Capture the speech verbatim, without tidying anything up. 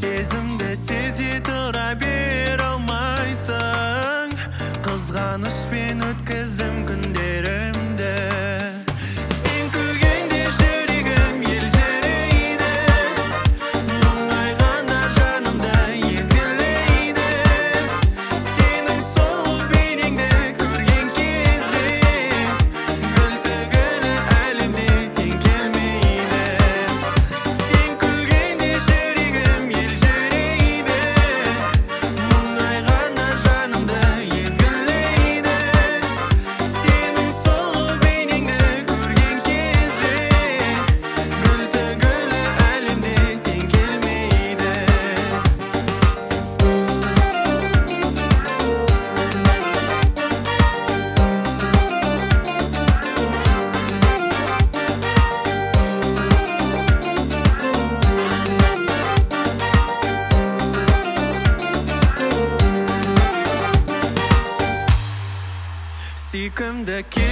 Сезімді сезе тұра бер алмайсың, қызғанышпен өткіздім күндерімді. Сен күлгенде жүрегім елжірейді, мұңайғанда жанымда езгілейді. Сенің сұлу бейнеңді көрген кезде, гүл түгілі әлемде тең келмейді. Сен күлгенде жүрегім елжірейді, мұңайғанда жанымда езгілейді. Сенің сұлу бейнеңді көрген кезде, гүл түгілі әлемде тең келмейді. Сүйкімді